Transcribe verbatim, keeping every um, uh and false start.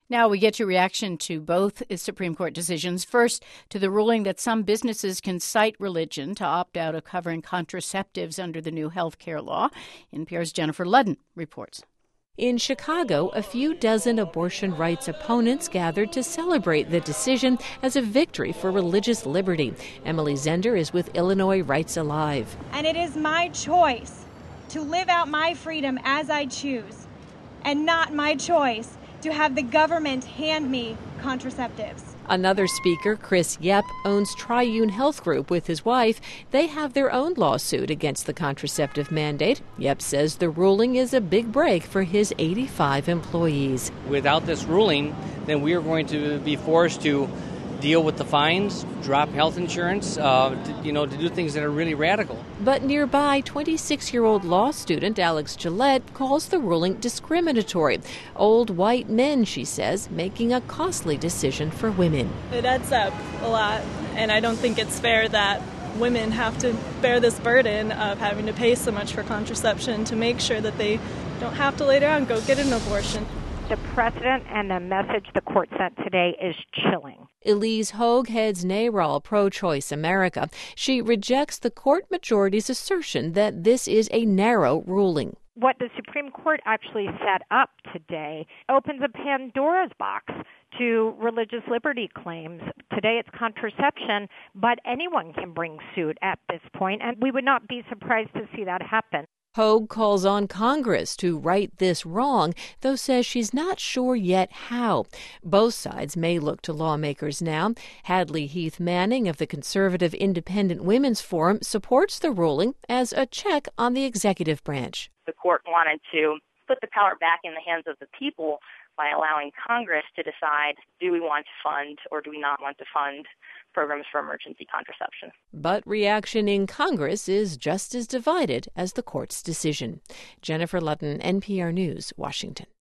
Now we get your reaction to both Supreme Court decisions. First, to the ruling that some businesses can cite religion to opt out of covering contraceptives under the new health care law. N P R's Jennifer Ludden reports. In Chicago, a few dozen abortion rights opponents gathered to celebrate the decision as a victory for religious liberty. Emily Zender is with Illinois Rights Alive. And it is my choice to live out my freedom as I choose, and not my choice to have the government hand me contraceptives. Another speaker, Chris Yep, owns Triune Health Group with his wife. They have their own lawsuit against the contraceptive mandate. Yep says the ruling is a big break for his eighty-five employees. Without this ruling, then we are going to be forced to deal with the fines, drop health insurance, uh, to, you know, to do things that are really radical. But nearby, twenty-six-year-old law student Alex Gillette calls the ruling discriminatory. Old white men, she says, making a costly decision for women. It adds up a lot, and I don't think it's fair that women have to bear this burden of having to pay so much for contraception to make sure that they don't have to later on go get an abortion. The precedent and the message the court sent today is chilling. Elise Hogue heads NARAL, Pro-Choice America. She rejects the court majority's assertion that this is a narrow ruling. What the Supreme Court actually set up today opens a Pandora's box to religious liberty claims. Today it's contraception, but anyone can bring suit at this point, and we would not be surprised to see that happen. Hogue calls on Congress to right this wrong, though says she's not sure yet how. Both sides may look to lawmakers now. Hadley Heath Manning of the Conservative Independent Women's Forum supports the ruling as a check on the executive branch. The court wanted to put the power back in the hands of the people by allowing Congress to decide, do we want to fund or do we not want to fund programs for emergency contraception. But reaction in Congress is just as divided as the court's decision. Jennifer Ludden, N P R News, Washington.